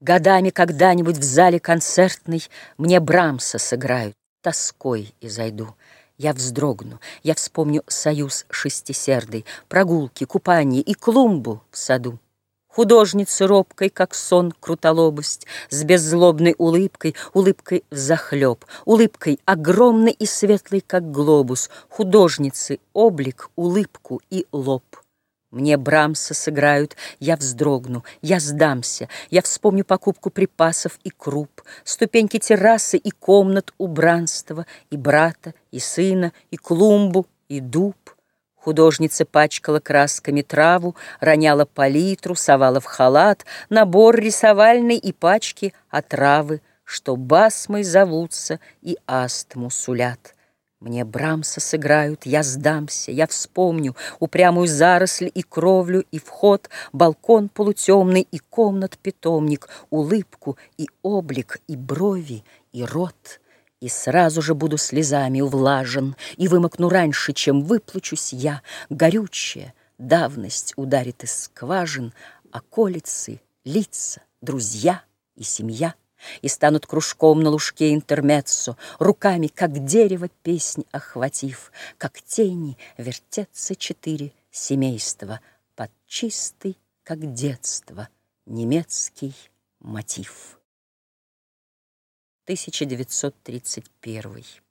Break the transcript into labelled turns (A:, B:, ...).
A: Годами когда-нибудь в зале концертной Мне Брамса сыграют, тоской изойду. Я вздрогну, я вспомню союз шестисердый, Прогулки, купанье и клумбу в саду. Художницы робкой, как сон, крутолобость, С беззлобной улыбкой, улыбкой взахлеб, Улыбкой огромной и светлой, как глобус, Художницы облик, улыбку и лоб. Мне Брамса сыграют, я вздрогну, я сдамся, Я вспомню покупку припасов и круп, Ступеньки террасы и комнат убранства, И брата, и сына, и клумбу, и дуб. Художница пачкала красками траву, Роняла палитру, совала в халат Набор рисовальный и пачки отравы, Что басмой зовутся и астму сулят. Мне Брамса сыграют, я сдамся, я вспомню Упрямую заросль и кровлю, и вход, Балкон полутемный и комнат питомник, Улыбку и облик, и брови, и рот. И сразу же буду слезами увлажен, И вымокну раньше, чем выплачусь я. Горючая давность ударит из скважин, Околицы, лица, друзья и семья. И станут кружком на лужке интермеццо, Руками, как дерево, песнь охватив, Как тени вертятся четыре семейства Под чистый, как детство, немецкий мотив. 1931